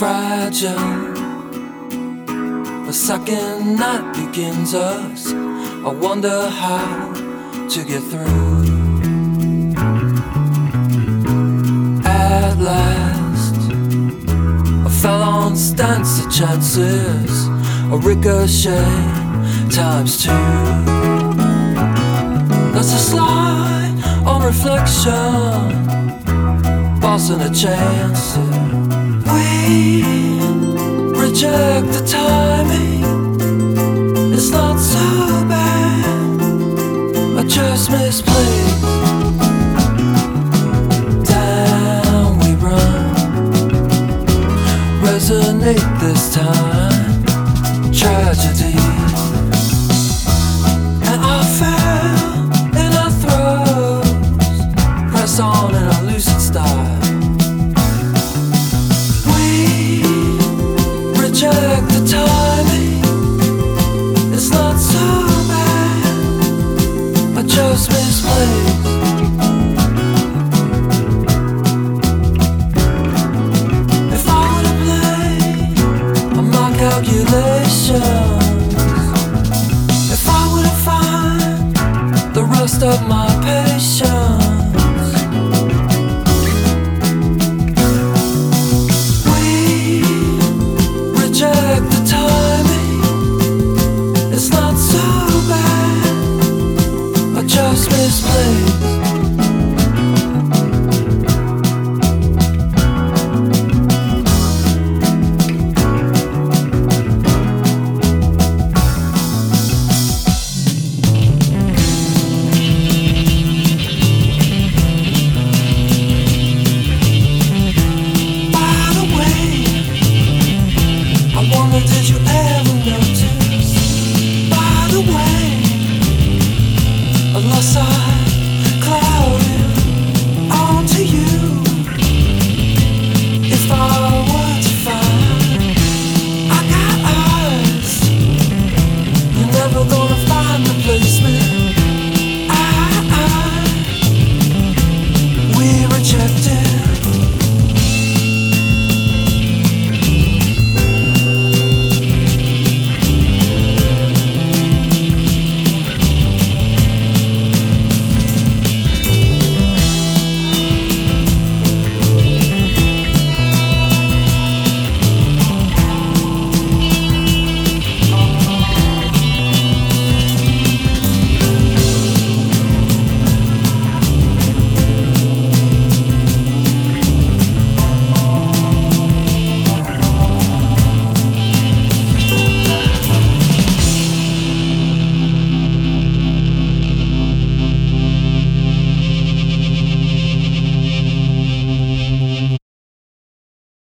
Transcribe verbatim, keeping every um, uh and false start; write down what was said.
fragile. The second night begins us. I wonder how to get through. At last, I fell on stance of chances, a ricochet times two. That's a slide on reflection, passing a chance to we reject the timing. It's not so bad, I just misplaced. Down we run, resonate this time. Tragedy.